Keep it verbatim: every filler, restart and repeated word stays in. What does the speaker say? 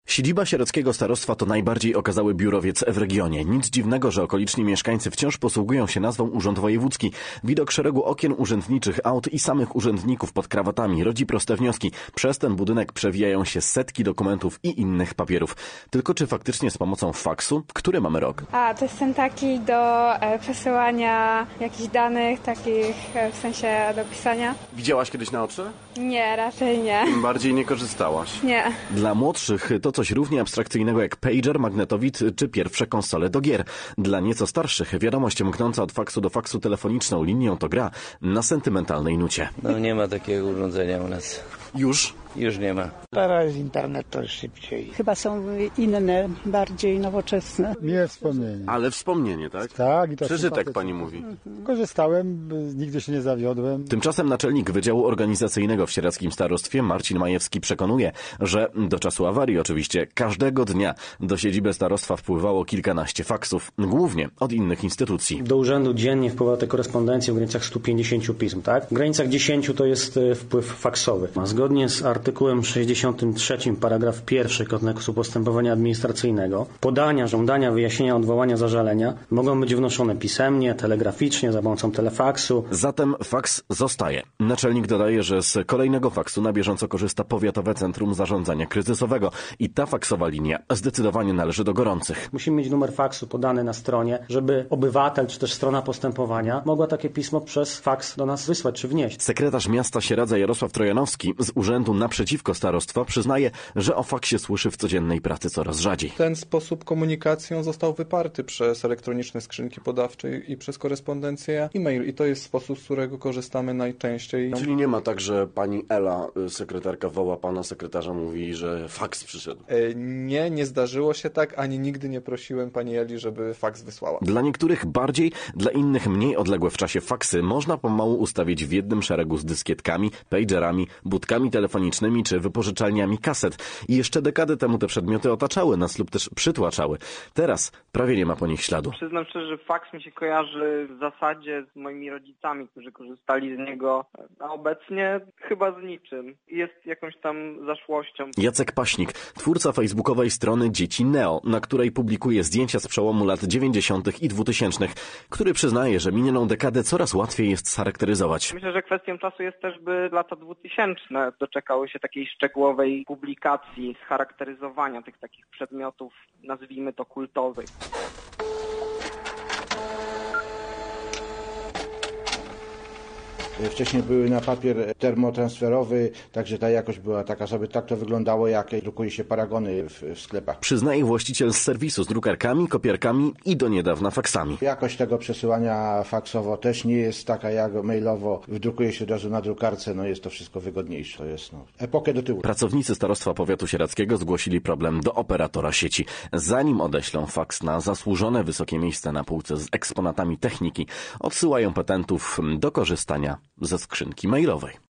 Siedziba sierockiego starostwa to najbardziej okazały biurowiec w regionie. Nic dziwnego, że okoliczni mieszkańcy wciąż posługują się nazwą Urząd Wojewódzki. Widok szeregu okien urzędniczych aut i samych urzędników pod krawatami rodzi proste wnioski. Przez ten budynek przewijają się setki dokumentów i innych papierów. Tylko czy faktycznie z pomocą faksu? Który mamy rok? A, to jest ten taki do e, przesyłania jakichś danych, takich e, w sensie do pisania? Widziałaś kiedyś na oczy? Nie, raczej nie. Tym bardziej nie korzystałaś. Nie. Dla młodszych to coś równie abstrakcyjnego jak pager, magnetowid czy pierwsze konsole do gier. Dla nieco starszych wiadomość mknąca od faksu do faksu telefoniczną linią to gra na sentymentalnej nucie. No nie ma takiego urządzenia u nas. Już? Już nie ma. Teraz internet to szybciej. Chyba są inne, bardziej nowoczesne. Miłe wspomnienie. Ale wspomnienie, tak? Tak. I to Przeżytek pani mówi. Mhm. Korzystałem, nigdy się nie zawiodłem. Tymczasem naczelnik Wydziału Organizacyjnego w sieradzkim starostwie Marcin Majewski przekonuje, że do czasu awarii oczywiście każdego dnia do siedziby starostwa wpływało kilkanaście faksów, głównie od innych instytucji. Do urzędu dziennie wpływa te korespondencje w granicach stu pięćdziesięciu pism, tak? W granicach dziesięciu to jest wpływ faksowy. A zgodnie z artykułem sześćdziesiątym trzecim paragraf pierwszy Kodeksu postępowania administracyjnego podania, żądania, wyjaśnienia, odwołania, zażalenia mogą być wnoszone pisemnie, telegraficznie, za pomocą telefaksu. Zatem faks zostaje. Naczelnik dodaje, że z kolejnego faksu na bieżąco korzysta Powiatowe Centrum Zarządzania Kryzysowego i ta faksowa linia zdecydowanie należy do gorących. Musimy mieć numer faksu podany na stronie, żeby obywatel czy też strona postępowania mogła takie pismo przez faks do nas wysłać czy wnieść. Sekretarz miasta Sieradza Jarosław Trojanowski z urzędu naprzeciwko starostwa przyznaje, że o faksie słyszy w codziennej pracy coraz rzadziej. Ten sposób komunikacji został wyparty przez elektroniczne skrzynki podawcze i przez korespondencję e-mail i to jest sposób, z którego korzystamy najczęściej. Czyli nie ma tak, że pani Ela, sekretarka, woła pana sekretarza, mówi, że faks przyszedł? E, nie, nie zdarzyło się tak, ani nigdy nie prosiłem pani Eli, żeby faks wysłała. Dla niektórych bardziej, dla innych mniej odległe w czasie faksy można pomału ustawić w jednym szeregu z dyskietkami, pagerami, budkami telefonicznymi czy wypożyczalniami kaset. I jeszcze dekady temu te przedmioty otaczały nas lub też przytłaczały. Teraz prawie nie ma po nich śladu. Przyznam szczerze, że faks mi się kojarzy w zasadzie z moimi rodzicami, którzy korzystali z niego, a obecnie chyba z niczym. Jest jakąś tam zaszłością. Jacek Paśnik, twórca facebookowej strony Dzieci Neo, na której publikuje zdjęcia z przełomu lat dziewięćdziesiątych i dwutysięcznych, który przyznaje, że minioną dekadę coraz łatwiej jest scharakteryzować. Myślę, że kwestią czasu jest też, by lata dwutysięczne doczekały się takiej szczegółowej publikacji, scharakteryzowania tych takich przedmiotów, nazwijmy to kultowych. Wcześniej były na papier termotransferowy, także ta jakość była taka sobie, tak to wyglądało, jak drukuje się paragony w, w sklepach. Przyznaje właściciel z serwisu z drukarkami, kopiarkami i do niedawna faksami. Jakość tego przesyłania faksowo też nie jest taka jak mailowo. Wdrukuje się od razu na drukarce, no jest to wszystko wygodniejsze. To jest no, epokę do tyłu. Pracownicy Starostwa Powiatu Sieradzkiego zgłosili problem do operatora sieci. Zanim odeślą faks na zasłużone wysokie miejsce na półce z eksponatami techniki, odsyłają petentów do korzystania ze skrzynki mailowej.